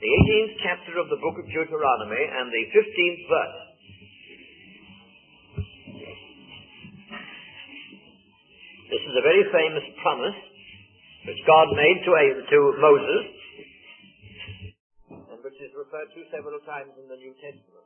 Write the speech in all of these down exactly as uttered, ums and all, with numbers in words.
the eighteenth chapter of the book of Deuteronomy and the fifteenth verse. This is a very famous promise which God made to, to Moses, and which is referred to several times in the New Testament.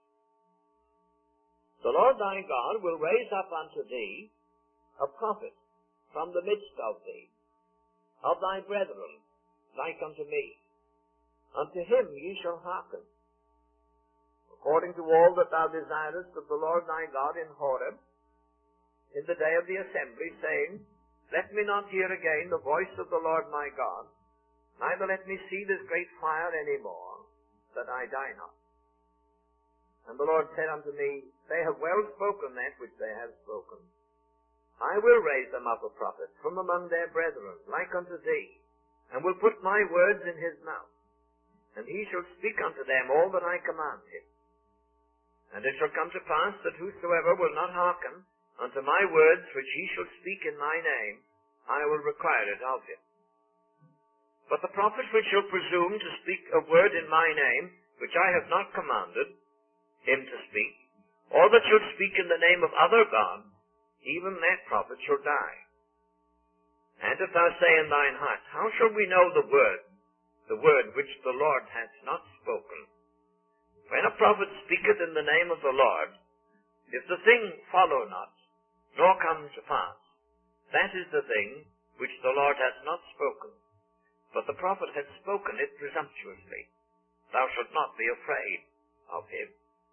The Lord thy God will raise up unto thee a prophet from the midst of thee, of thy brethren, like unto me. Unto him ye shall hearken, according to all that thou desirest of the Lord thy God in Horeb, in the day of the assembly, saying, Let me not hear again the voice of the Lord my God, neither let me see this great fire any more, that I die not. And the Lord said unto me, They have well spoken that which they have spoken. I will raise them up a prophet from among their brethren, like unto thee, and will put my words in his mouth, and he shall speak unto them all that I command him. And it shall come to pass that whosoever will not hearken unto my words which he shall speak in my name, I will require it of him. But the prophet which shall presume to speak a word in my name, which I have not commanded him to speak, or that shall speak in the name of other gods, even that prophet shall die. And if thou say in thine heart, How shall we know the word, the word which the Lord hath not spoken? When a prophet speaketh in the name of the Lord, if the thing follow not, nor come to pass, that is the thing which the Lord hath not spoken. But the prophet hath spoken it presumptuously. Thou shalt not be afraid of him.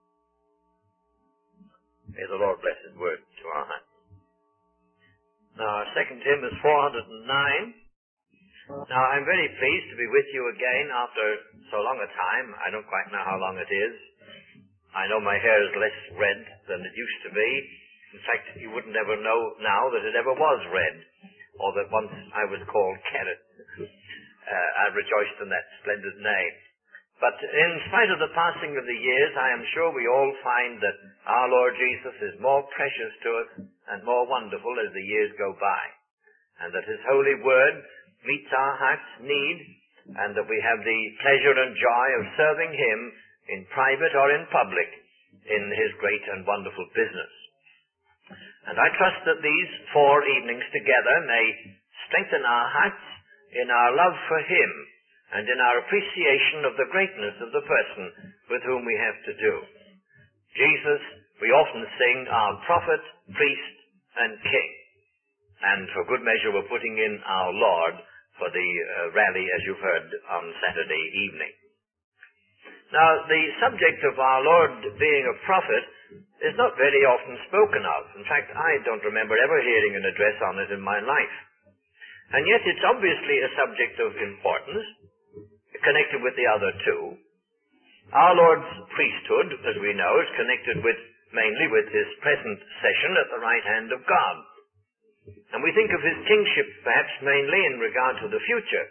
May the Lord bless his word to our hearts. Now, our second hymn is four hundred nine. Now, I'm very pleased to be with you again after so long a time. I don't quite know how long it is. I know my hair is less red than it used to be. In fact, you wouldn't ever know now that it ever was red, or that once I was called Carrot. Uh, I rejoiced in that splendid name. But in spite of the passing of the years, I am sure we all find that our Lord Jesus is more precious to us and more wonderful as the years go by, and that his holy word meets our heart's need, and that we have the pleasure and joy of serving him in private or in public in his great and wonderful business. And I trust that these four evenings together may strengthen our hearts in our love for him and in our appreciation of the greatness of the person with whom we have to do. Jesus, we often sing, our prophet, priest, and king. And for good measure we're putting in our Lord for the uh, rally, as you've heard, on Saturday evening. Now, the subject of our Lord being a prophet is not very often spoken of. In fact, I don't remember ever hearing an address on it in my life. And yet it's obviously a subject of importance, connected with the other two. Our Lord's priesthood, as we know, is connected with mainly with his present session at the right hand of God. And we think of his kingship perhaps mainly in regard to the future.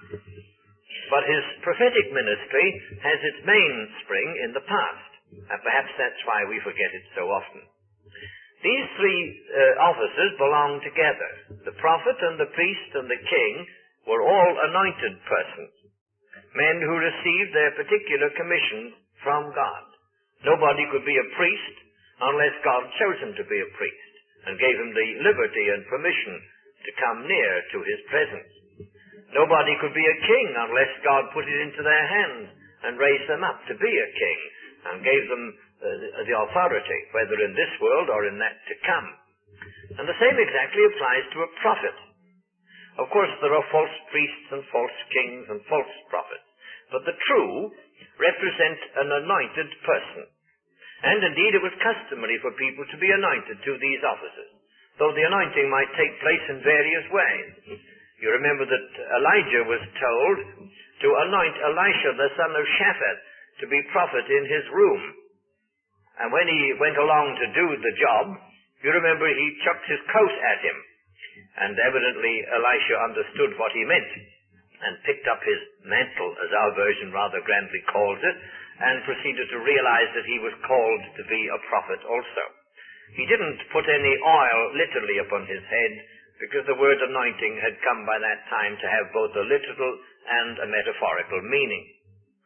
But his prophetic ministry has its mainspring in the past. And perhaps that's why we forget it so often. These three uh, offices belong together. The prophet and the priest and the king were all anointed persons, men who received their particular commission from God. Nobody could be a priest unless God chose him to be a priest and gave him the liberty and permission to come near to his presence. Nobody could be a king unless God put it into their hands and raised them up to be a king and gave them uh, the authority, whether in this world or in that to come. And the same exactly applies to a prophet. Of course, there are false priests and false kings and false prophets, but the true represent an anointed person. And indeed, it was customary for people to be anointed to these offices, though the anointing might take place in various ways. You remember that Elijah was told to anoint Elisha, the son of Shaphat, to be prophet in his room. And when he went along to do the job, you remember he chucked his coat at him. And evidently Elisha understood what he meant and picked up his mantle, as our version rather grandly calls it, and proceeded to realize that he was called to be a prophet also. He didn't put any oil literally upon his head, because the word anointing had come by that time to have both a literal and a metaphorical meaning.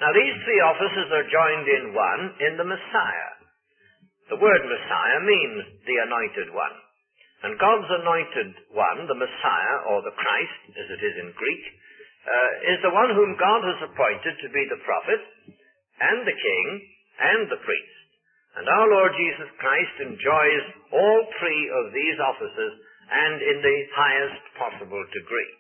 Now these three offices are joined in one in the Messiah. The word Messiah means the anointed one. And God's anointed one, the Messiah, or the Christ, as it is in Greek, uh, is the one whom God has appointed to be the prophet, and the king, and the priest. And our Lord Jesus Christ enjoys all three of these offices, and in the highest possible degree.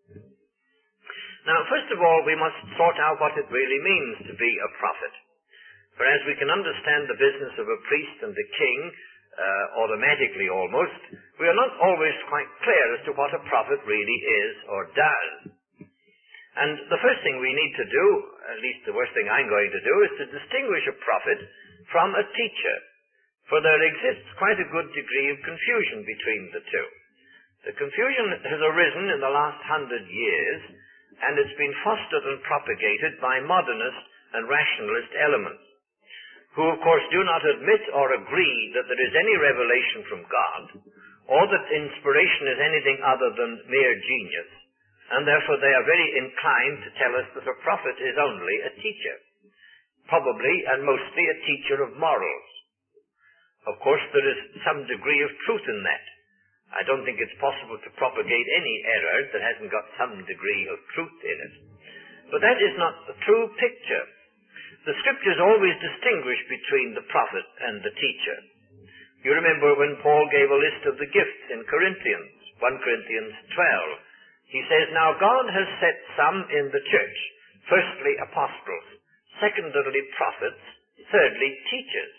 Now, first of all, we must sort out what it really means to be a prophet. For as we can understand the business of a priest and a king, uh, automatically almost, we are not always quite clear as to what a prophet really is or does. And the first thing we need to do, at least the worst thing I'm going to do, is to distinguish a prophet from a teacher. For there exists quite a good degree of confusion between the two. The confusion has arisen in the last hundred years, and it's been fostered and propagated by modernist and rationalist elements, who of course do not admit or agree that there is any revelation from God, or that inspiration is anything other than mere genius, and therefore they are very inclined to tell us that a prophet is only a teacher, probably and mostly a teacher of morals. Of course, there is some degree of truth in that. I don't think it's possible to propagate any error that hasn't got some degree of truth in it. But that is not the true picture. The Scriptures always distinguish between the prophet and the teacher. You remember when Paul gave a list of the gifts in Corinthians, First Corinthians twelve. He says, "Now God has set some in the church, firstly apostles, secondarily prophets, thirdly teachers."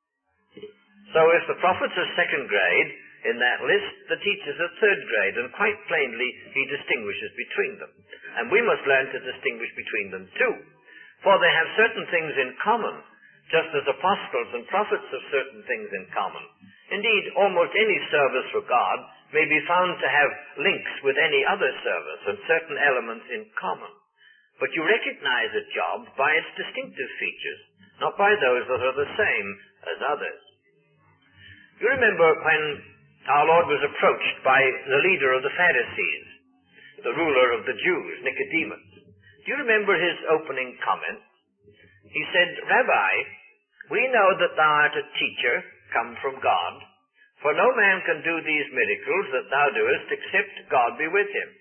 So if the prophets are second grade in that list, the teachers are third grade, and quite plainly he distinguishes between them. And we must learn to distinguish between them too. For they have certain things in common, just as apostles and prophets have certain things in common. Indeed, almost any service for God may be found to have links with any other service and certain elements in common. But you recognize a job by its distinctive features, not by those that are the same as others. You remember when our Lord was approached by the leader of the Pharisees, the ruler of the Jews, Nicodemus. Do you remember his opening comment? He said, "Rabbi, we know that thou art a teacher come from God, for no man can do these miracles that thou doest except God be with him."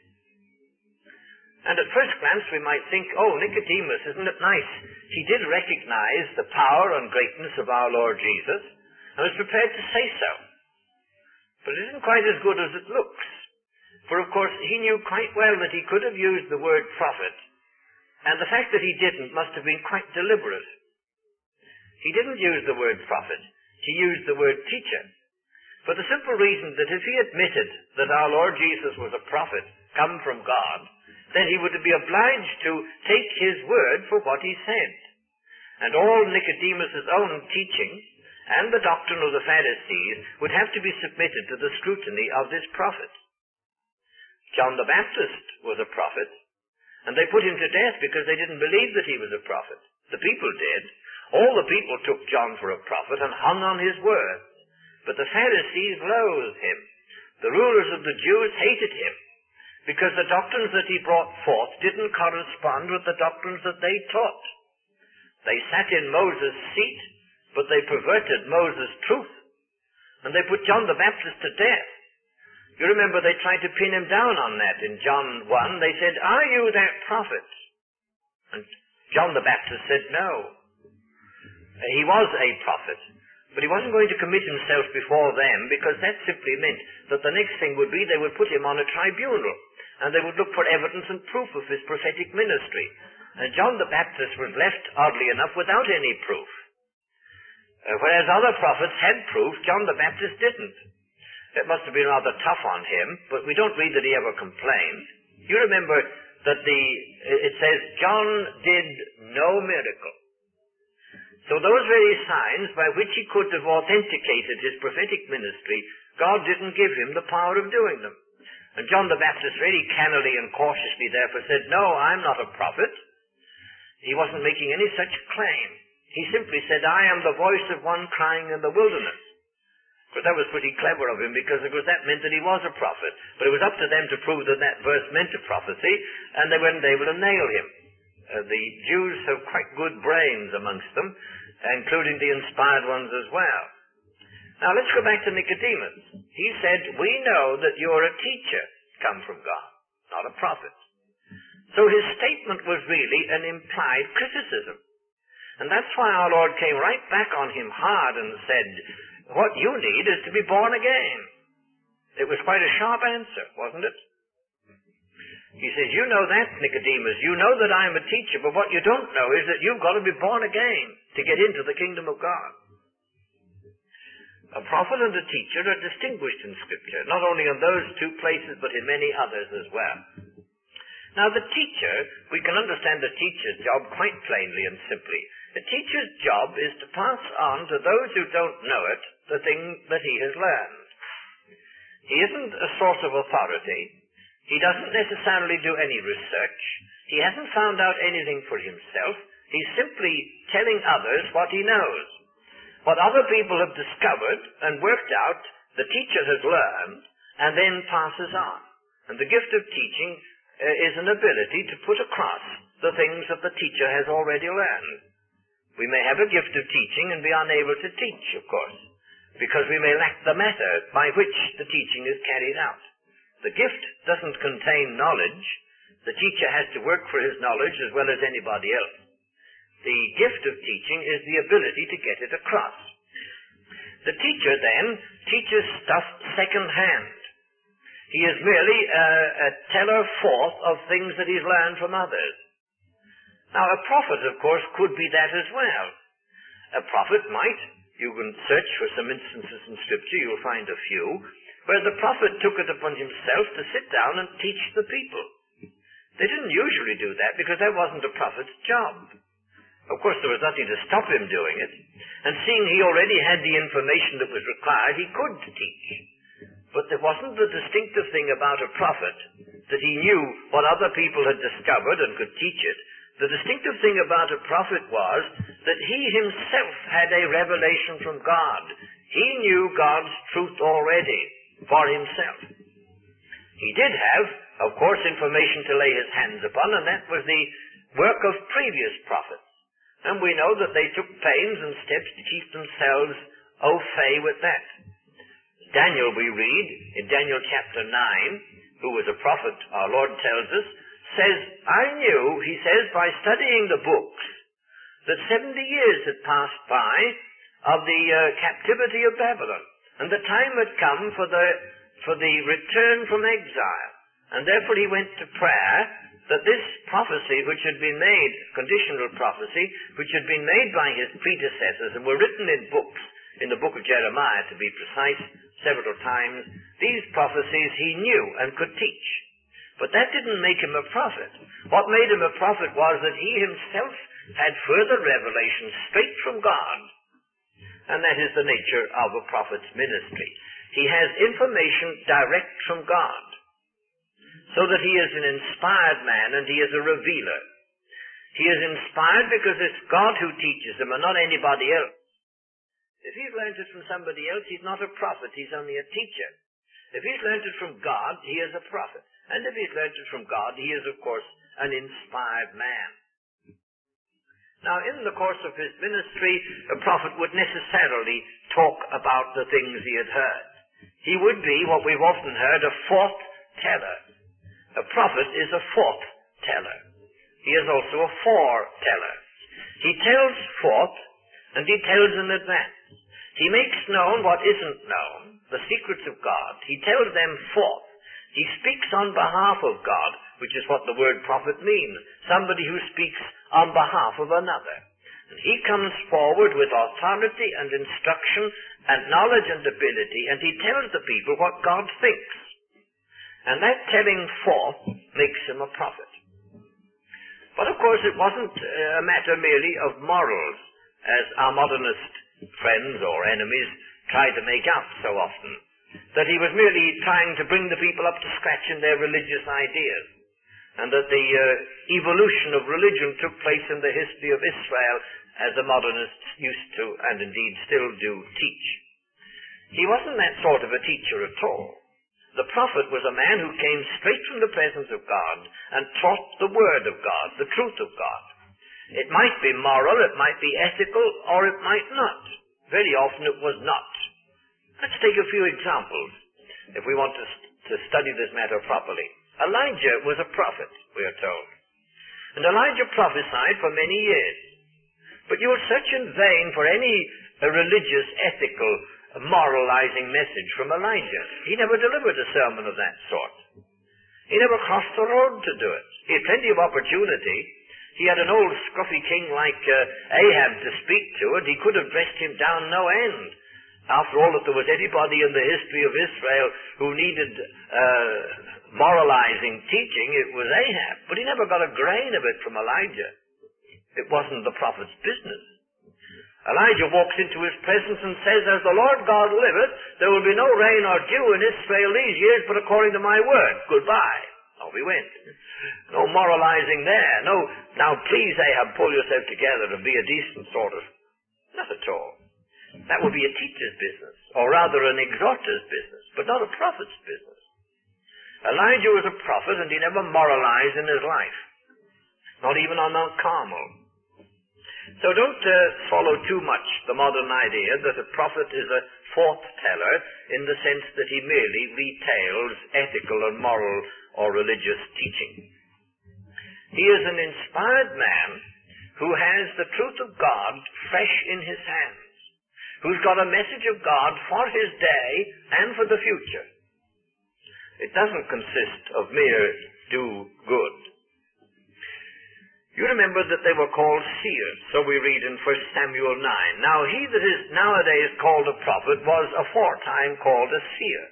And at first glance we might think, oh, Nicodemus, isn't it nice? He did recognize the power and greatness of our Lord Jesus and was prepared to say so. But it isn't quite as good as it looks. For of course he knew quite well that he could have used the word prophet, and the fact that he didn't must have been quite deliberate. He didn't use the word prophet. He used the word teacher, for the simple reason that if he admitted that our Lord Jesus was a prophet come from God, then he would be obliged to take his word for what he said. And all Nicodemus' own teaching and the doctrine of the Pharisees would have to be submitted to the scrutiny of this prophet. John the Baptist was a prophet, and they put him to death because they didn't believe that he was a prophet. The people did. All the people took John for a prophet and hung on his words. But the Pharisees loathed him. The rulers of the Jews hated him, because the doctrines that he brought forth didn't correspond with the doctrines that they taught. They sat in Moses' seat, but they perverted Moses' truth, and they put John the Baptist to death. You remember they tried to pin him down on that in John one. They said, "Are you that prophet?" And John the Baptist said no. He was a prophet, but he wasn't going to commit himself before them, because that simply meant that the next thing would be they would put him on a tribunal, and they would look for evidence and proof of his prophetic ministry. And John the Baptist was left, oddly enough, without any proof. Uh, whereas other prophets had proof, John the Baptist didn't. It must have been rather tough on him, but we don't read that he ever complained. You remember that the it says, John did no miracle. So those very signs by which he could have authenticated his prophetic ministry, God didn't give him the power of doing them. And John the Baptist very cannily and cautiously therefore said, "No, I'm not a prophet." He wasn't making any such claim. He simply said, "I am the voice of one crying in the wilderness." Of course, that was pretty clever of him, because of course that meant that he was a prophet. But it was up to them to prove that that verse meant a prophecy, and they weren't able to nail him. Uh, the Jews have quite good brains amongst them, including the inspired ones as well. Now let's go back to Nicodemus. He said, we know that you're a teacher come from God, not a prophet. So his statement was really an implied criticism. And that's why our Lord came right back on him hard and said, what you need is to be born again. It was quite a sharp answer, wasn't it? He says, you know that, Nicodemus. You know that I am a teacher, but what you don't know is that you've got to be born again to get into the kingdom of God. A prophet and a teacher are distinguished in Scripture, not only in those two places, but in many others as well. Now, the teacher, we can understand the teacher's job quite plainly and simply. The teacher's job is to pass on to those who don't know it the thing that he has learned. He isn't a source of authority. He doesn't necessarily do any research. He hasn't found out anything for himself. He's simply telling others what he knows. What other people have discovered and worked out, the teacher has learned and then passes on. And the gift of teaching uh, is an ability to put across the things that the teacher has already learned. We may have a gift of teaching and be unable to teach, of course, because we may lack the method by which the teaching is carried out. The gift doesn't contain knowledge. The teacher has to work for his knowledge as well as anybody else. The gift of teaching is the ability to get it across. The teacher then teaches stuff second hand. He is merely a, a teller forth of things that he's learned from others. Now, a prophet, of course, could be that as well. A prophet might, you can search for some instances in Scripture, you'll find a few, where the prophet took it upon himself to sit down and teach the people. They didn't usually do that because that wasn't a prophet's job. Of course, there was nothing to stop him doing it. And seeing he already had the information that was required, he could teach. But there wasn't the distinctive thing about a prophet that he knew what other people had discovered and could teach it. The distinctive thing about a prophet was that he himself had a revelation from God. He knew God's truth already for himself. He did have, of course, information to lay his hands upon, and that was the work of previous prophets. And we know that they took pains and steps to keep themselves au fait with that. Daniel, we read, in Daniel chapter nine, who was a prophet, our Lord tells us, says, I knew, he says, by studying the books, that seventy years had passed by of the uh, captivity of Babylon, and the time had come for the, for the return from exile. And therefore he went to prayer that this prophecy which had been made, conditional prophecy, which had been made by his predecessors and were written in books, in the book of Jeremiah to be precise, several times, these prophecies he knew and could teach. But that didn't make him a prophet. What made him a prophet was that he himself had further revelation straight from God. And that is the nature of a prophet's ministry. He has information direct from God, so that he is an inspired man and he is a revealer. He is inspired because it's God who teaches him and not anybody else. If he's learned it from somebody else, he's not a prophet, he's only a teacher. If he's learned it from God, he is a prophet. And if he's learned it from God, he is, of course, an inspired man. Now, in the course of his ministry, a prophet would necessarily talk about the things he had heard. He would be, what we've often heard, a forth teller. A prophet is a forth teller. He is also a foreteller. He tells forth, and he tells in advance. He makes known what isn't known, the secrets of God. He tells them forth. He speaks on behalf of God, which is what the word prophet means. Somebody who speaks on behalf of another. And he comes forward with authority and instruction and knowledge and ability, and he tells the people what God thinks. And that telling forth makes him a prophet. But of course it wasn't a matter merely of morals, as our modernist friends or enemies try to make out so often, that he was merely trying to bring the people up to scratch in their religious ideas, and that the uh, evolution of religion took place in the history of Israel, as the modernists used to, and indeed still do, teach. He wasn't that sort of a teacher at all. The prophet was a man who came straight from the presence of God and taught the Word of God, the truth of God. It might be moral, it might be ethical, or it might not. Very often it was not. Let's take a few examples if we want to, to study this matter properly. Elijah was a prophet, we are told. And Elijah prophesied for many years. But you will search in vain for any uh, religious, ethical, moralizing message from Elijah. He never delivered a sermon of that sort. He never crossed the road to do it. He had plenty of opportunity. He had an old scruffy king like uh, Ahab to speak to, and he could have dressed him down no end. After all, if there was anybody in the history of Israel who needed uh, moralizing teaching, it was Ahab. But he never got a grain of it from Elijah. It wasn't the prophet's business. Elijah walks into his presence and says, "As the Lord God liveth, there will be no rain or dew in Israel these years, but according to my word." Goodbye. Off he went. No moralizing there. No, now please, Ahab, pull yourself together and be a decent sort of... Not at all. That would be a teacher's business, or rather an exhorter's business, but not a prophet's business. Elijah was a prophet, and he never moralized in his life. Not even on Mount Carmel. So don't uh, follow too much the modern idea that a prophet is a forth-teller in the sense that he merely retails ethical and moral or religious teaching. He is an inspired man who has the truth of God fresh in his hands, who's got a message of God for his day and for the future. It doesn't consist of mere do good. You remember that they were called seers, so we read in First Samuel nine. Now he that is nowadays called a prophet was aforetime called a seer.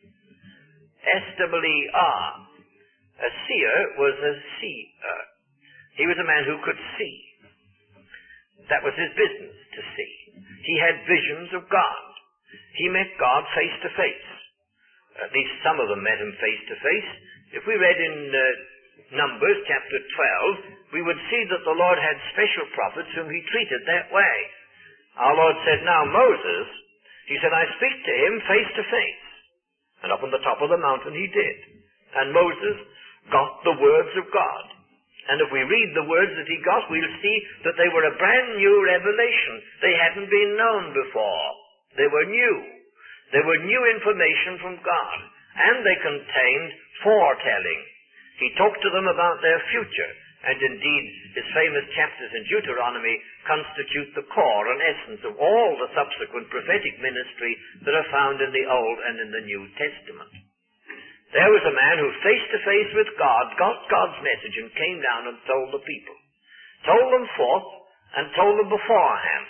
S W E R. A seer was a seer. He was a man who could see. That was his business, to see. He had visions of God. He met God face to face. At least some of them met him face to face. If we read in uh, Numbers chapter twelve, we would see that the Lord had special prophets whom he treated that way. Our Lord said, "Now Moses," he said, "I speak to him face to face." And up on the top of the mountain he did. And Moses got the words of God. And if we read the words that he got, we'll see that they were a brand new revelation. They hadn't been known before. They were new. They were new information from God. And they contained foretelling. He talked to them about their future. And indeed, his famous chapters in Deuteronomy constitute the core and essence of all the subsequent prophetic ministry that are found in the Old and in the New Testament. There was a man who face to face with God got God's message and came down and told the people. Told them forth and told them beforehand.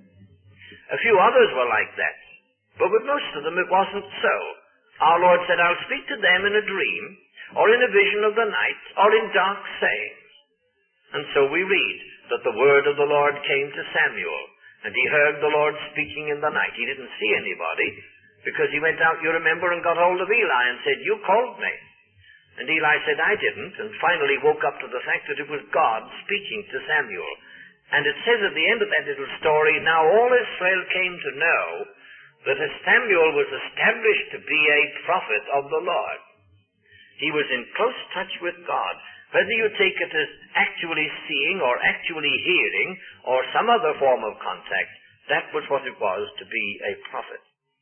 A few others were like that. But with most of them it wasn't so. Our Lord said, "I'll speak to them in a dream, or in a vision of the night, or in dark sayings." And so we read that the word of the Lord came to Samuel, and he heard the Lord speaking in the night. He didn't see anybody, because he went out, you remember, and got hold of Eli and said, "You called me." And Eli said, "I didn't," and finally woke up to the fact that it was God speaking to Samuel. And it says at the end of that little story, "Now all Israel came to know that as Samuel was established to be a prophet of the Lord." He was in close touch with God. Whether you take it as actually seeing or actually hearing or some other form of contact, that was what it was to be a prophet.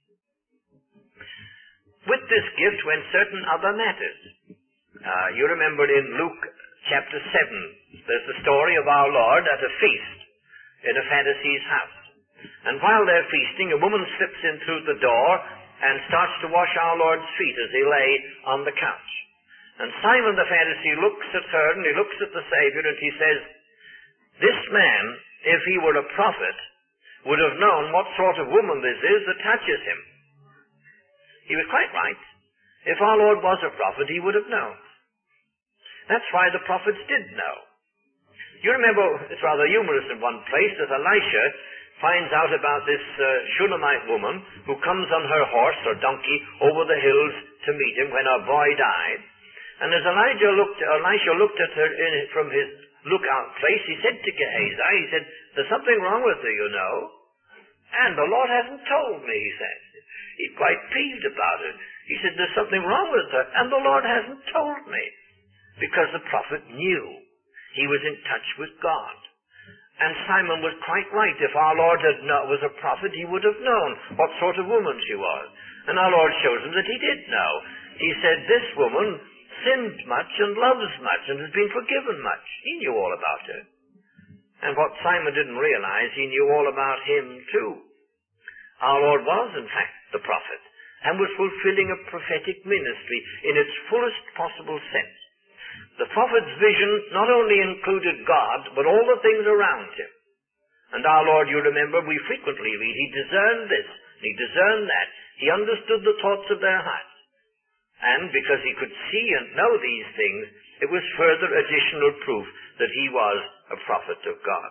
With this gift went certain other matters. Uh, you remember in Luke chapter seven, there's the story of our Lord at a feast in a Pharisee's house. And while they're feasting, a woman slips in through the door and starts to wash our Lord's feet as he lay on the couch. And Simon the Pharisee looks at her and he looks at the Savior and he says, "This man, if he were a prophet, would have known what sort of woman this is that touches him." He was quite right. If our Lord was a prophet, he would have known. That's why the prophets did know. You remember, it's rather humorous in one place, that Elisha finds out about this uh, Shunammite woman who comes on her horse or donkey over the hills to meet him when her boy died. And as Elijah looked, Elisha looked at her in, from his lookout place, he said to Gehazi, he said, "There's something wrong with her, you know. And the Lord hasn't told me," he said. He's quite peeved about it. He said, there's something wrong with her, and the Lord hasn't told me. Because the prophet knew. He was in touch with God. And Simon was quite right. If our Lord had known, was a prophet, he would have known what sort of woman she was. And our Lord shows him that he did know. He said, this woman sinned much and loves much and has been forgiven much. He knew all about her. And what Simon didn't realize, he knew all about him too. Our Lord was, in fact, the prophet, and was fulfilling a prophetic ministry in its fullest possible sense. The prophet's vision not only included God, but all the things around him. And our Lord, you remember, we frequently read, he discerned this, he discerned that. He understood the thoughts of their hearts. And because he could see and know these things, it was further additional proof that he was a prophet of God.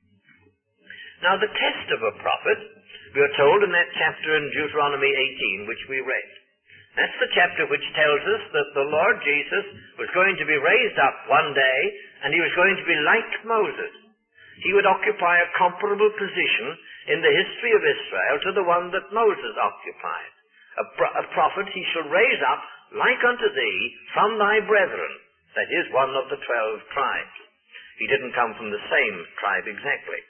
Now the test of a prophet, we are told in that chapter in Deuteronomy eighteen, which we read. That's the chapter which tells us that the Lord Jesus was going to be raised up one day, and he was going to be like Moses. He would occupy a comparable position in the history of Israel to the one that Moses occupied. A, pro- a prophet he shall raise up like unto thee from thy brethren, that is, one of the twelve tribes. He didn't come from the same tribe exactly.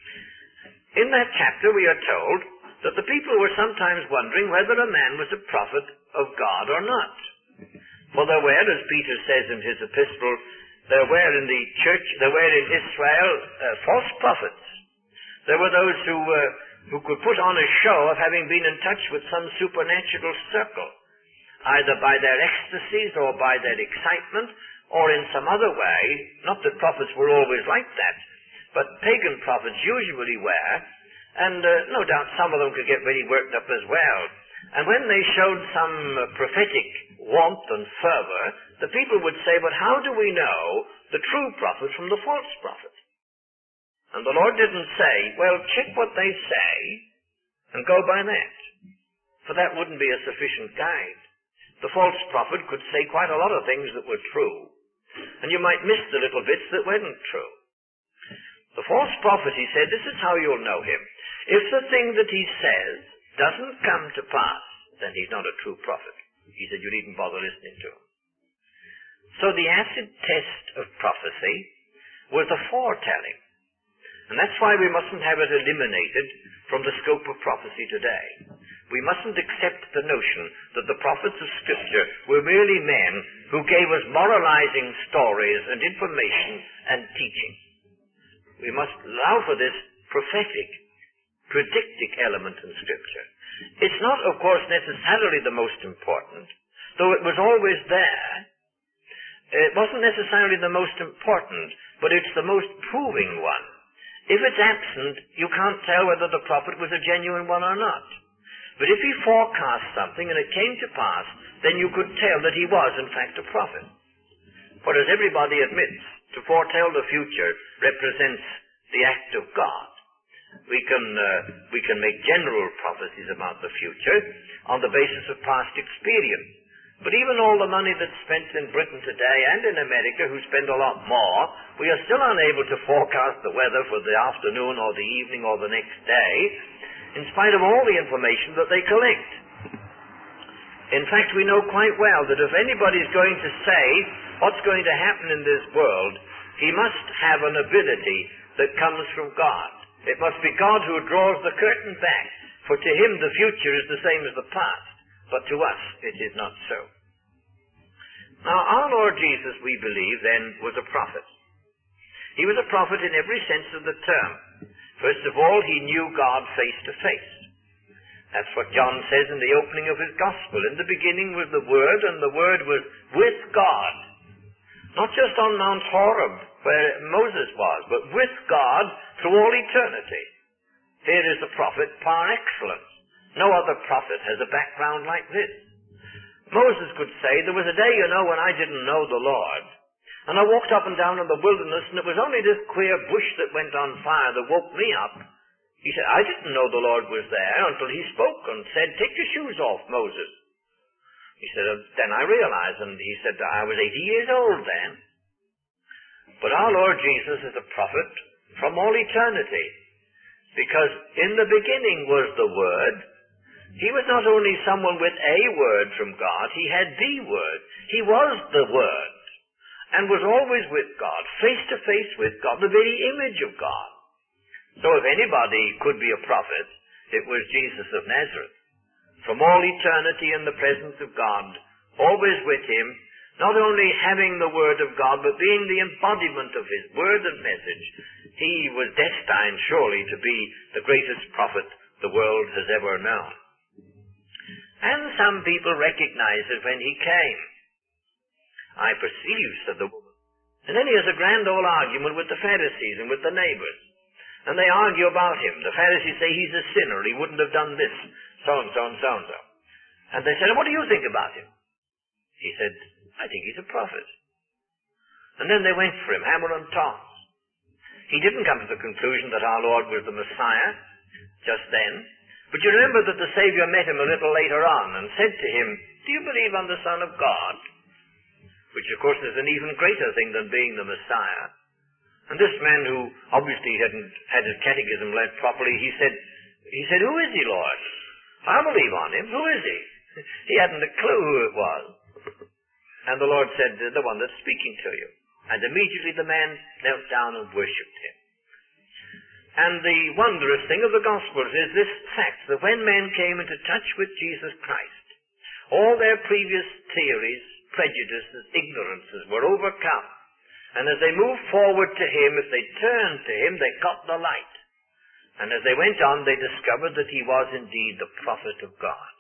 In that chapter we are told that the people were sometimes wondering whether a man was a prophet of God or not. For there were, as Peter says in his epistle, there were in the church, there were in Israel uh, false prophets. There were those who, uh, who could put on a show of having been in touch with some supernatural circle, either by their ecstasies or by their excitement, or in some other way. Not that prophets were always like that, but pagan prophets usually were, and uh, no doubt some of them could get very worked up as well. And when they showed some uh, prophetic warmth and fervor, the people would say, but how do we know the true prophet from the false prophet? And the Lord didn't say, well, check what they say and go by that. For that wouldn't be a sufficient guide. The false prophet could say quite a lot of things that were true, and you might miss the little bits that weren't true. The false prophet, he said, this is how you'll know him. If the thing that he says doesn't come to pass, then he's not a true prophet. He said, you needn't bother listening to him. So the acid test of prophecy was a foretelling. And that's why we mustn't have it eliminated from the scope of prophecy today. We mustn't accept the notion that the prophets of Scripture were merely men who gave us moralizing stories and information and teaching. We must allow for this prophetic, predictic element in Scripture. It's not, of course, necessarily the most important, though it was always there. It wasn't necessarily the most important, but it's the most proving one. If it's absent, you can't tell whether the prophet was a genuine one or not. But if he forecast something and it came to pass, then you could tell that he was, in fact, a prophet. For as everybody admits, to foretell the future represents the act of God. We can, uh, we can make general prophecies about the future on the basis of past experience. But even all the money that's spent in Britain today and in America, who spend a lot more, we are still unable to forecast the weather for the afternoon or the evening or the next day, in spite of all the information that they collect. In fact, we know quite well that if anybody's going to say what's going to happen in this world, he must have an ability that comes from God. It must be God who draws the curtain back, for to him the future is the same as the past. But to us, it is not so. Now, our Lord Jesus, we believe, then, was a prophet. He was a prophet in every sense of the term. First of all, he knew God face to face. That's what John says in the opening of his gospel. In the beginning was the Word, and the Word was with God. Not just on Mount Horeb, where Moses was, but with God through all eternity. Here is the prophet par excellence. No other prophet has a background like this. Moses could say, there was a day, you know, when I didn't know the Lord, and I walked up and down in the wilderness, and it was only this queer bush that went on fire that woke me up. He said, I didn't know the Lord was there until he spoke and said, take your shoes off, Moses. He said, then I realized, and he said, I was eighty years old then. But our Lord Jesus is a prophet from all eternity, because in the beginning was the Word, He was not only someone with a word from God, he had the word. He was the word, and was always with God, face to face with God, the very image of God. So if anybody could be a prophet, it was Jesus of Nazareth. From all eternity in the presence of God, always with him, not only having the word of God, but being the embodiment of his word and message, he was destined surely to be the greatest prophet the world has ever known. And some people recognized it when he came. I perceive, said the woman. And then he has a grand old argument with the Pharisees and with the neighbors. And they argue about him. The Pharisees say he's a sinner, he wouldn't have done this, so-and-so and so-and-so. And they said, what do you think about him? He said, I think he's a prophet. And then they went for him, hammer and tongs. He didn't come to the conclusion that our Lord was the Messiah just then. But you remember that the Savior met him a little later on and said to him, do you believe on the Son of God? Which of course is an even greater thing than being the Messiah. And this man, who obviously hadn't had his catechism learnt properly, he said, he said, who is he, Lord? I believe on him. Who is he? He hadn't a clue who it was. And the Lord said, the one that's speaking to you. And immediately the man knelt down and worshipped him. And the wondrous thing of the Gospels is this fact, that when men came into touch with Jesus Christ, all their previous theories, prejudices, ignorances were overcome. And as they moved forward to him, if they turned to him, they got the light. And as they went on, they discovered that he was indeed the prophet of God.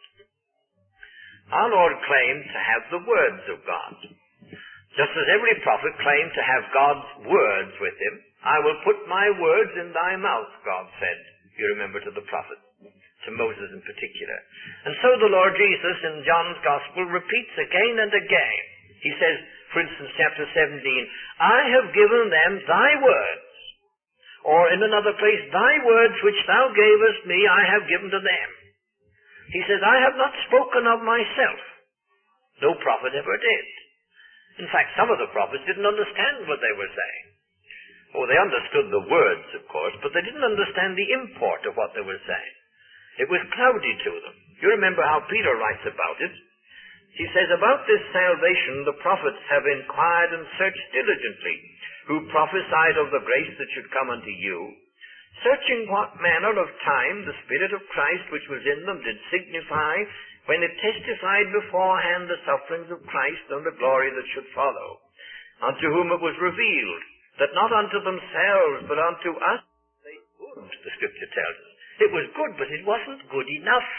Our Lord claimed to have the words of God. Just as every prophet claimed to have God's words with him. I will put my words in thy mouth, God said, you remember, to the prophet, to Moses in particular. And so the Lord Jesus in John's Gospel repeats again and again. He says, for instance, chapter seventeen, I have given them thy words. Or in another place, thy words which thou gavest me, I have given to them. He says, I have not spoken of myself. No prophet ever did. In fact, some of the prophets didn't understand what they were saying. Oh, they understood the words, of course, but they didn't understand the import of what they were saying. It was cloudy to them. You remember how Peter writes about it. He says, about this salvation the prophets have inquired and searched diligently, who prophesied of the grace that should come unto you, searching what manner of time the Spirit of Christ which was in them did signify, when it testified beforehand the sufferings of Christ and the glory that should follow, unto whom it was revealed, that not unto themselves, but unto us they would, the Scripture tells us. It was good, but it wasn't good enough.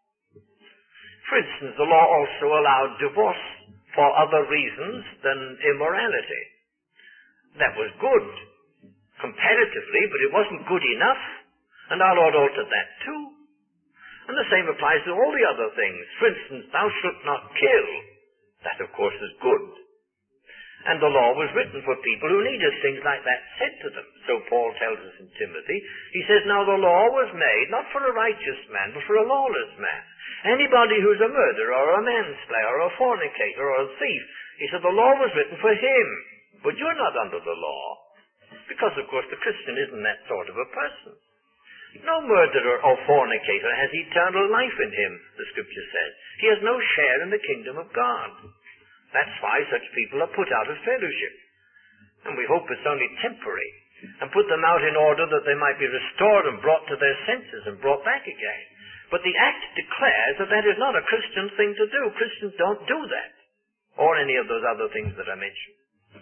For instance, the law also allowed divorce for other reasons than immorality. That was good, comparatively, but it wasn't good enough. And our Lord altered that too. And the same applies to all the other things. For instance, thou shalt not kill. That, of course, is good. And the law was written for people who needed things like that said to them. So Paul tells us in Timothy. He says, now the law was made not for a righteous man, but for a lawless man. Anybody who's a murderer or a manslayer or a fornicator or a thief, he said the law was written for him. But you're not under the law. Because, of course, the Christian isn't that sort of a person. No murderer or fornicator has eternal life in him, the Scripture says. He has no share in the kingdom of God. That's why such people are put out of fellowship. And we hope it's only temporary, and put them out in order that they might be restored and brought to their senses and brought back again. But the Act declares that that is not a Christian thing to do. Christians don't do that, or any of those other things that I mentioned.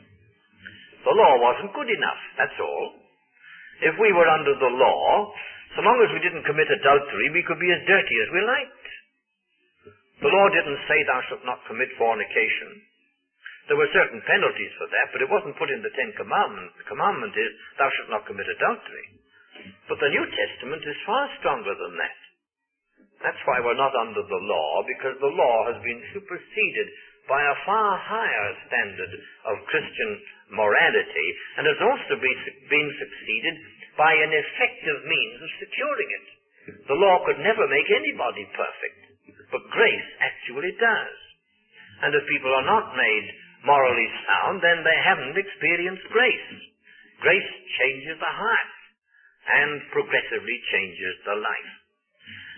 The law wasn't good enough, that's all. If we were under the law, so long as we didn't commit adultery, we could be as dirty as we liked. The law didn't say thou shalt not commit fornication. There were certain penalties for that, but it wasn't put in the Ten Commandments. The commandment is thou shalt not commit adultery. But the New Testament is far stronger than that. That's why we're not under the law, because the law has been superseded by a far higher standard of Christian morality, and has also been, been succeeded by an effective means of securing it. The law could never make anybody perfect, but grace actually does. And if people are not made morally sound, then they haven't experienced grace. Grace changes the heart and progressively changes the life.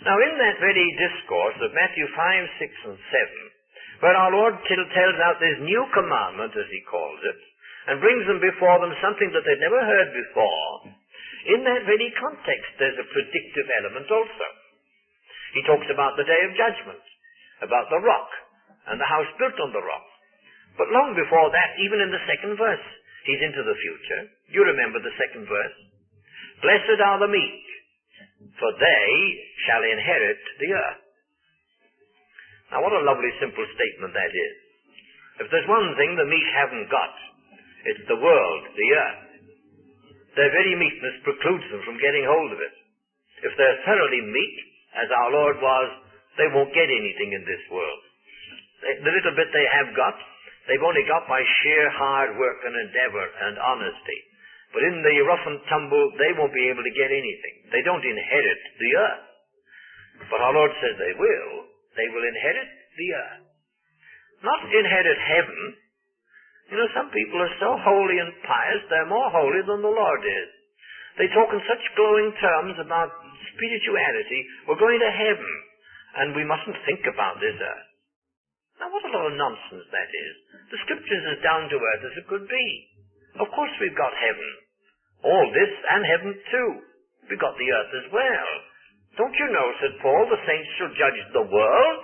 Now in that very discourse of Matthew five, six, and seven, where our Lord t- tells out this new commandment, as he calls it, and brings them before them something that they'd never heard before, in that very context there's a predictive element also. He talks about the day of judgment, about the rock, and the house built on the rock. But long before that, even in the second verse, he's into the future. You remember the second verse. Blessed are the meek, for they shall inherit the earth. Now what a lovely simple statement that is. If there's one thing the meek haven't got, it's the world, the earth. Their very meekness precludes them from getting hold of it. If they're thoroughly meek, as our Lord was, they won't get anything in this world. They, the little bit they have got, they've only got by sheer hard work and endeavor and honesty. But in the rough and tumble, they won't be able to get anything. They don't inherit the earth. But our Lord says they will. They will inherit the earth. Not inherit heaven. You know, some people are so holy and pious, they're more holy than the Lord is. They talk in such glowing terms about spirituality. We're going to heaven, and we mustn't think about this earth. Now, what a lot of nonsense that is. The Scriptures are down to earth as it could be. Of course we've got heaven. All this and heaven too. We've got the earth as well. Don't you know, said Paul, the saints shall judge the world?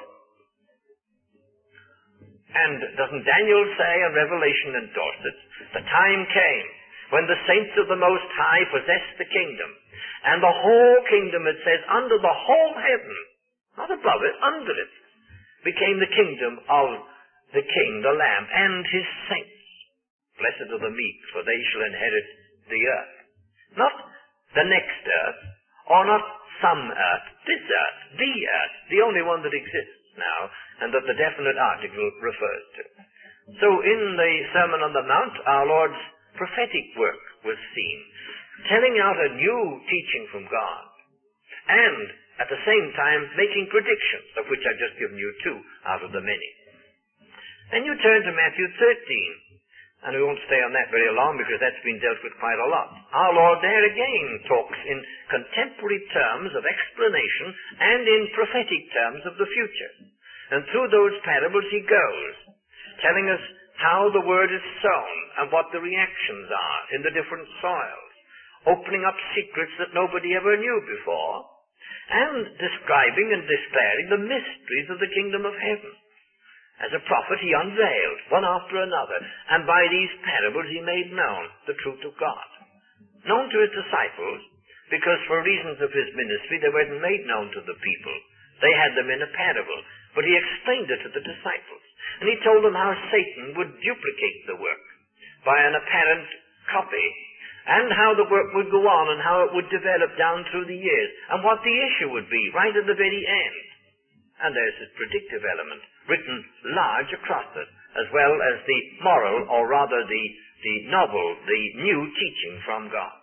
And doesn't Daniel say, and Revelation endorse it, the time came when the saints of the Most High possessed the kingdom. And the whole kingdom, it says, under the whole heaven, not above it, under it, became the kingdom of the King, the Lamb, and his saints. Blessed are the meek, for they shall inherit the earth. Not the next earth, or not some earth, this earth, the earth, the only one that exists now, and that the definite article refers to. So in the Sermon on the Mount, our Lord's prophetic work was seen, telling out a new teaching from God, and at the same time making predictions, of which I've just given you two out of the many. Then you turn to Matthew thirteen, and we won't stay on that very long because that's been dealt with quite a lot. Our Lord there again talks in contemporary terms of explanation and in prophetic terms of the future. And through those parables he goes, telling us how the word is sown and what the reactions are in the different soils, opening up secrets that nobody ever knew before, and describing and declaring the mysteries of the kingdom of heaven. As a prophet, he unveiled one after another, and by these parables he made known the truth of God. Known to his disciples, because for reasons of his ministry they weren't made known to the people. They had them in a parable, but he explained it to the disciples. And he told them how Satan would duplicate the work by an apparent copy, and how the work would go on and how it would develop down through the years, and what the issue would be right at the very end. And there's this predictive element written large across it, as well as the moral, or rather the, the novel, the new teaching from God.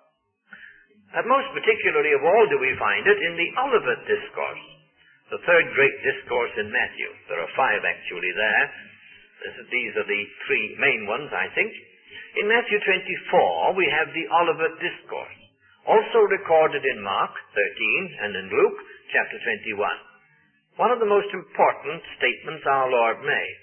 And most particularly of all do we find it in the Olivet Discourse, the third great discourse in Matthew. There are five actually there. This, these are the three main ones, I think. In Matthew twenty-four, we have the Olivet Discourse, also recorded in Mark thirteen and in Luke chapter twenty-one. One of the most important statements our Lord made.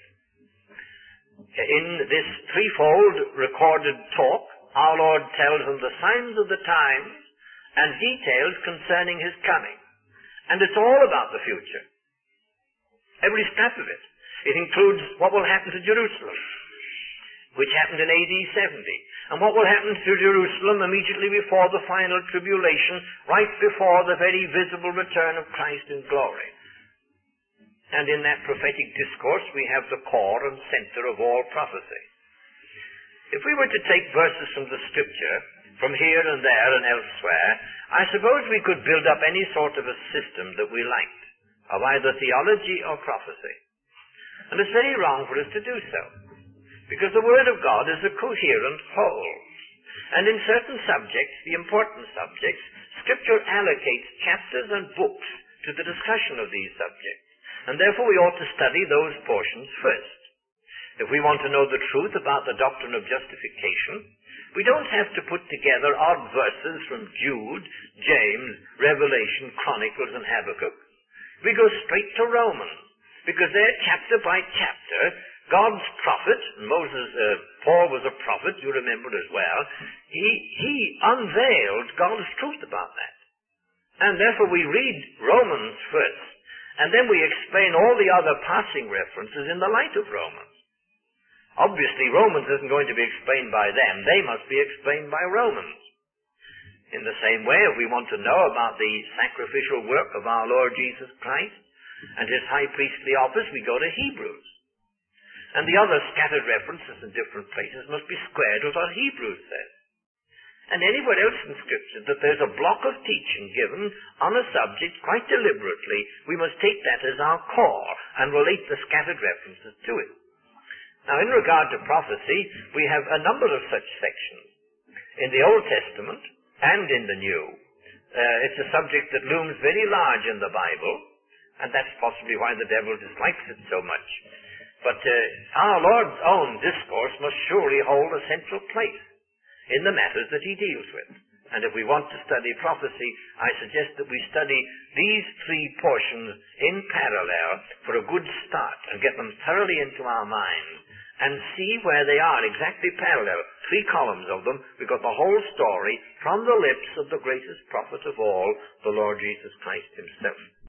In this threefold recorded talk, our Lord tells them the signs of the times and details concerning his coming. And it's all about the future. Every step of it. It includes what will happen to Jerusalem, which happened in A D seventy, and what will happen to Jerusalem immediately before the final tribulation, right before the very visible return of Christ in glory. And in that prophetic discourse, we have the core and center of all prophecy. If we were to take verses from the Scripture, from here and there and elsewhere, I suppose we could build up any sort of a system that we liked, of either theology or prophecy. And it's very wrong for us to do so, because the Word of God is a coherent whole. And in certain subjects, the important subjects, Scripture allocates chapters and books to the discussion of these subjects. And therefore we ought to study those portions first. If we want to know the truth about the doctrine of justification, we don't have to put together odd verses from Jude, James, Revelation, Chronicles, and Habakkuk. we go straight to Romans, because there, chapter by chapter, God's prophet, and Moses, uh, Paul was a prophet, you remember as well, he, he unveiled God's truth about that. And therefore we read Romans first, and then we explain all the other passing references in the light of Romans. Obviously, Romans isn't going to be explained by them. They must be explained by Romans. In the same way, if we want to know about the sacrificial work of our Lord Jesus Christ and his high priestly office, we go to Hebrews. And the other scattered references in different places must be squared with what Hebrews says. And anywhere else in Scripture that there's a block of teaching given on a subject quite deliberately, we must take that as our core and relate the scattered references to it. Now, in regard to prophecy, we have a number of such sections. In the Old Testament and in the New, uh, it's a subject that looms very large in the Bible, and that's possibly why the devil dislikes it so much. But uh, our Lord's own discourse must surely hold a central place in the matters that he deals with. And if we want to study prophecy, I suggest that we study these three portions in parallel for a good start and get them thoroughly into our minds and see where they are exactly parallel. Three columns of them. We've got the whole story from the lips of the greatest prophet of all, the Lord Jesus Christ himself.